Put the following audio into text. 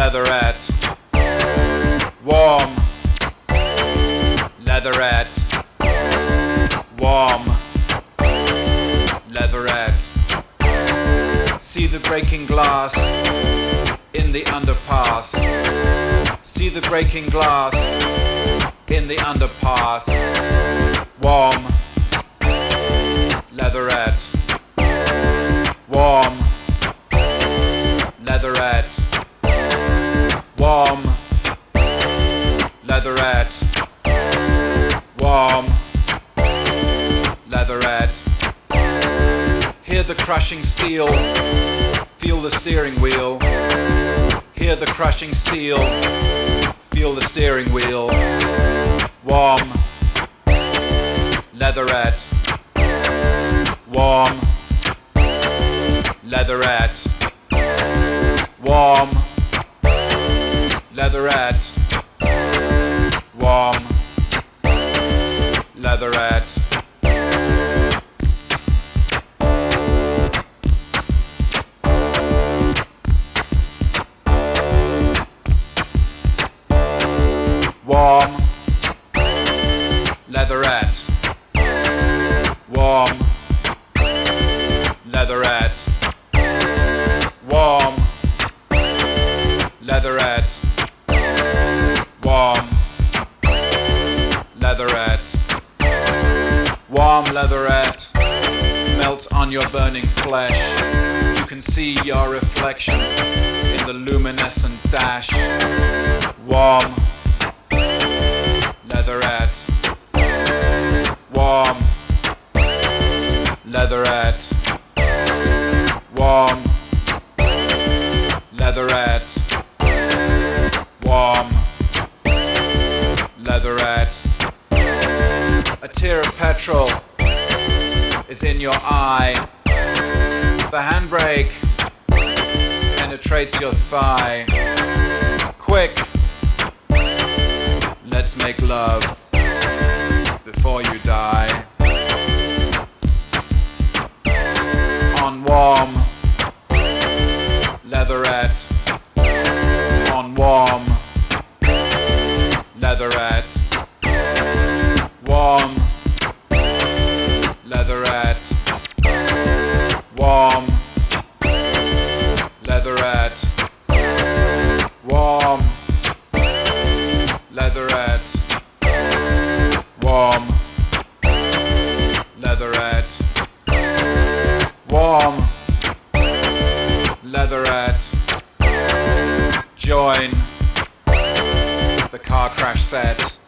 leatherette, warm, leatherette, warm, leatherette. See the breaking glass in the underpass. See the breaking glass in the underpass. Warm, leatherette, warm, leatherette, warm, leatherette, warm, leatherette. Hear the crushing steel, feel the steering wheel. Hear the crushing steel, feel the steering wheel. Warm, leatherette, warm, leatherette, warm, leatherette, warm, leatherette. Warm, leatherette, warm, leatherette, warm, leatherette, warm, leatherette, warm leatherette, melts on your burning flesh. You can see your reflection in the luminescent dash. Warm, leatherette, warm, leatherette, warm, leatherette, warm, leatherette. A tear of petrol is in your eye. The handbrake penetrates your thigh. Quick, let's make love before you die. On warm, leatherette, on warm, leatherette, warm, leatherette, warm, leatherette, warm, leatherette, warm, leatherette, warm, leatherette. Join the car crash set.